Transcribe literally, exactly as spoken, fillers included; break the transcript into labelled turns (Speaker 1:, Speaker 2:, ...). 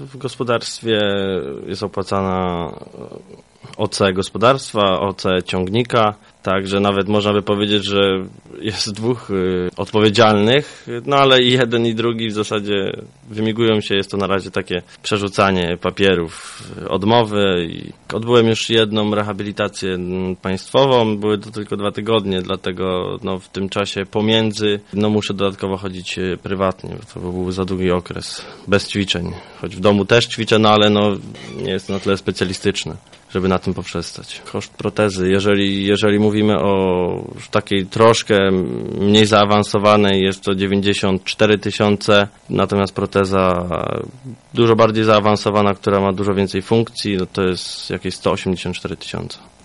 Speaker 1: w gospodarstwie jest opłacana O C gospodarstwa, O C ciągnika, także nawet można by powiedzieć, że jest dwóch y, odpowiedzialnych, no ale i jeden i drugi w zasadzie wymigują się, jest to na razie takie przerzucanie papierów, odmowy i odbyłem już jedną rehabilitację państwową, były to tylko dwa tygodnie, dlatego no, w tym czasie pomiędzy no, muszę dodatkowo chodzić prywatnie, bo to był za długi okres, bez ćwiczeń, choć w domu też ćwiczę, no ale no, nie jest to na tyle specjalistyczne, żeby na tym poprzestać. Koszt protezy, jeżeli, jeżeli mówimy o takiej troszkę mniej zaawansowanej, jest to dziewięćdziesiąt cztery tysiące, natomiast proteza dużo bardziej zaawansowana, która ma dużo więcej funkcji, no to jest jakieś sto osiemdziesiąt cztery tysiące.